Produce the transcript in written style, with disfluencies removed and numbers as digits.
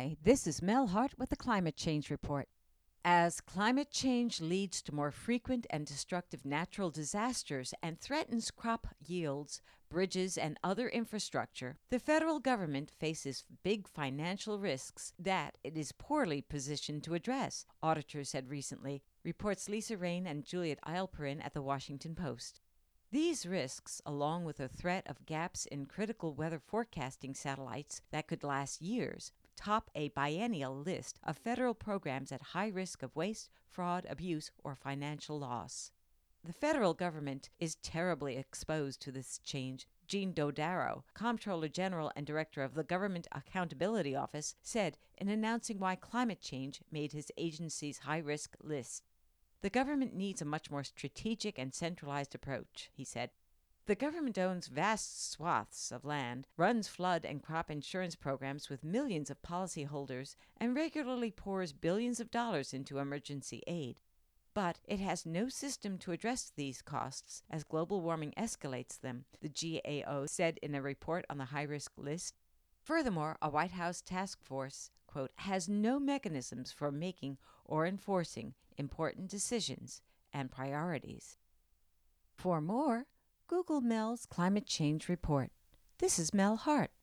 Hi, this is Mel Hart with the Climate Change Report. As climate change leads to more frequent and destructive natural disasters and threatens crop yields, bridges, and other infrastructure, the federal government faces big financial risks that it is poorly positioned to address, auditors said recently, reports Lisa Rain and Juliet Eilperin at the Washington Post. These risks, along with the threat of gaps in critical weather forecasting satellites that could last years, top a biennial list of federal programs at high risk of waste, fraud, abuse, or financial loss. The federal government is terribly exposed to this change. Gene Dodaro, Comptroller General and Director of the Government Accountability Office, said in announcing why climate change made his agency's high-risk list. The government needs a much more strategic and centralized approach, he said. The government owns vast swaths of land, runs flood and crop insurance programs with millions of policyholders, and regularly pours billions of dollars into emergency aid. But it has no system to address these costs as global warming escalates them, the GAO said in a report on the high-risk list. Furthermore, a White House task force, quote, has no mechanisms for making or enforcing important decisions and priorities. For more, Google Mel's Climate Change Report. This is Mel Hart.